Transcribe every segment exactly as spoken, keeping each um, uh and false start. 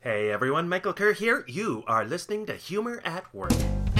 Hey everyone, Michael Kerr here. You are listening to Humor at Work.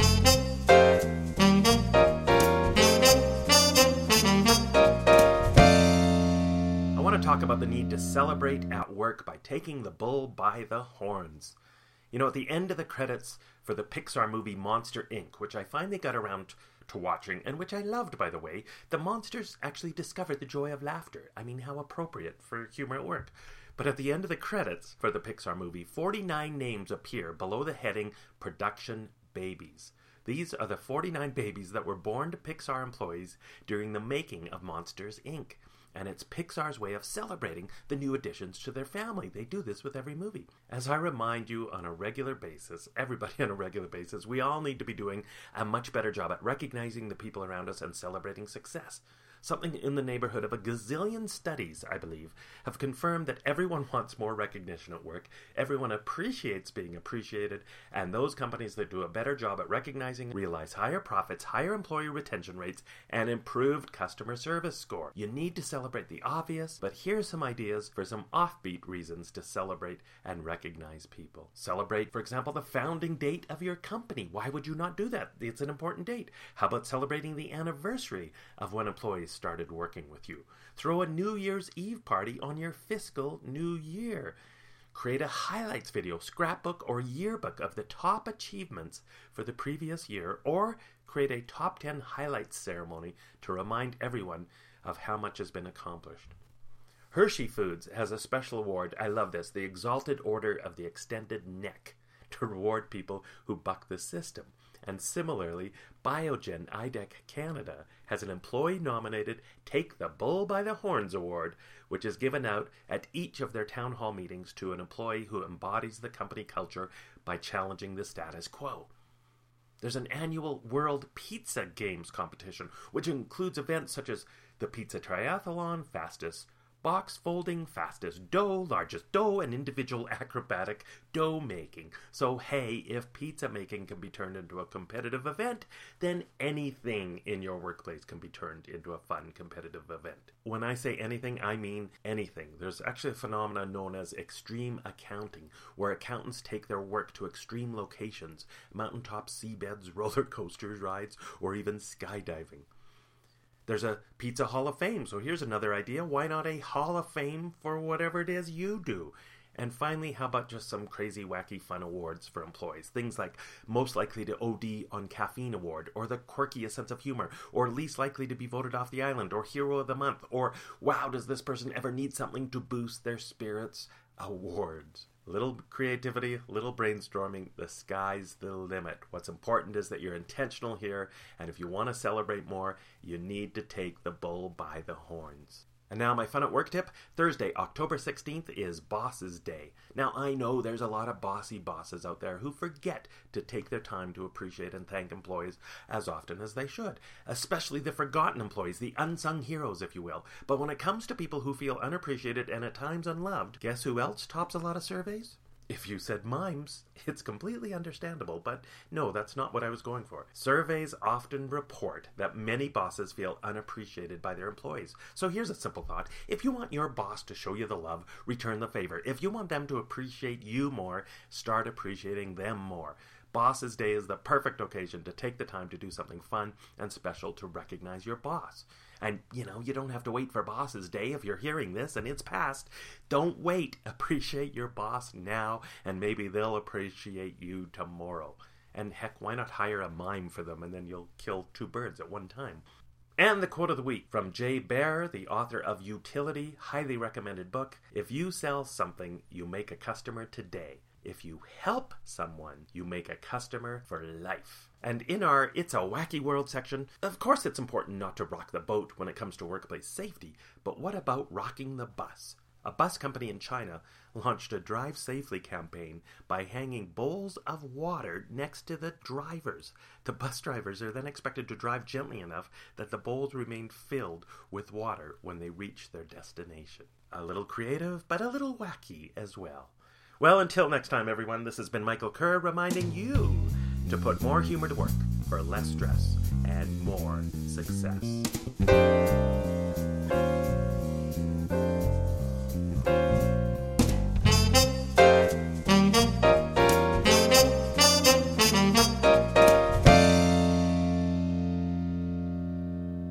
I want to talk about the need to celebrate at work by taking the bull by the horns. You know, at the end of the credits for the Pixar movie Monster, Incorporated, which I finally got around to watching, and which I loved, by the way, the monsters actually discovered the joy of laughter. I mean, how appropriate for humor at work. But at the end of the credits for the Pixar movie, forty-nine names appear below the heading Production Babies. These are the forty-nine babies that were born to Pixar employees during the making of Monsters, Incorporated. And it's Pixar's way of celebrating the new additions to their family. They do this with every movie. As I remind you on a regular basis, everybody on a regular basis, we all need to be doing a much better job at recognizing the people around us and celebrating success. Something in the neighborhood of a gazillion studies, I believe, have confirmed that everyone wants more recognition at work, everyone appreciates being appreciated, and those companies that do a better job at recognizing realize higher profits, higher employee retention rates, and improved customer service score. You need to celebrate the obvious, but here's some ideas for some offbeat reasons to celebrate and recognize people. Celebrate, for example, the founding date of your company. Why would you not do that? It's an important date. How about celebrating the anniversary of when employees started working with you? Throw a New Year's Eve party on your fiscal new year. Create a highlights video, scrapbook, or yearbook of the top achievements for the previous year, or create a top ten highlights ceremony to remind everyone of how much has been accomplished. Hershey Foods has a special award. I love this. The Exalted Order of the Extended Neck, to reward people who buck the system. And similarly, Biogen I D E C Canada has an employee-nominated Take the Bull by the Horns award, which is given out at each of their town hall meetings to an employee who embodies the company culture by challenging the status quo. There's an annual World Pizza Games competition, which includes events such as the Pizza Triathlon, fastest box folding, fastest dough, largest dough, and individual acrobatic dough making. So hey, if pizza making can be turned into a competitive event, then anything in your workplace can be turned into a fun competitive event. When I say anything, I mean anything. There's actually a phenomenon known as extreme accounting, where accountants take their work to extreme locations, mountaintop seabeds, roller coasters, rides, or even skydiving. There's a Pizza Hall of Fame, so here's another idea. Why not a Hall of Fame for whatever it is you do? And finally, how about just some crazy, wacky, fun awards for employees? Things like Most Likely to O D on Caffeine Award, or the Quirkiest Sense of Humor, or Least Likely to be Voted Off the Island, or Hero of the Month, or Wow, does this person ever need something to boost their spirits? Awards. Little creativity, little brainstorming, the sky's the limit. What's important is that you're intentional here, and if you want to celebrate more, you need to take the bull by the horns. And now my fun at work tip. Thursday, October sixteenth is Bosses Day. Now I know there's a lot of bossy bosses out there who forget to take their time to appreciate and thank employees as often as they should. Especially the forgotten employees, the unsung heroes, if you will. But when it comes to people who feel unappreciated and at times unloved, guess who else tops a lot of surveys? If you said mimes, it's completely understandable, but no, that's not what I was going for. Surveys often report that many bosses feel unappreciated by their employees. So here's a simple thought. If you want your boss to show you the love, return the favor. If you want them to appreciate you more, start appreciating them more. Bosses Day is the perfect occasion to take the time to do something fun and special to recognize your boss. And, you know, you don't have to wait for Bosses Day if you're hearing this and it's past. Don't wait. Appreciate your boss now, and maybe they'll appreciate you tomorrow. And heck, why not hire a mime for them, and then you'll kill two birds at one time. And the quote of the week from Jay Baer, the author of Utility, highly recommended book. If you sell something, you make a customer today. If you help someone, you make a customer for life. And in our It's a Wacky World section, of course it's important not to rock the boat when it comes to workplace safety, but what about rocking the bus? A bus company in China launched a Drive Safely campaign by hanging bowls of water next to the drivers. The bus drivers are then expected to drive gently enough that the bowls remain filled with water when they reach their destination. A little creative, but a little wacky as well. Well, until next time, everyone, this has been Michael Kerr reminding you to put more humor to work for less stress and more success.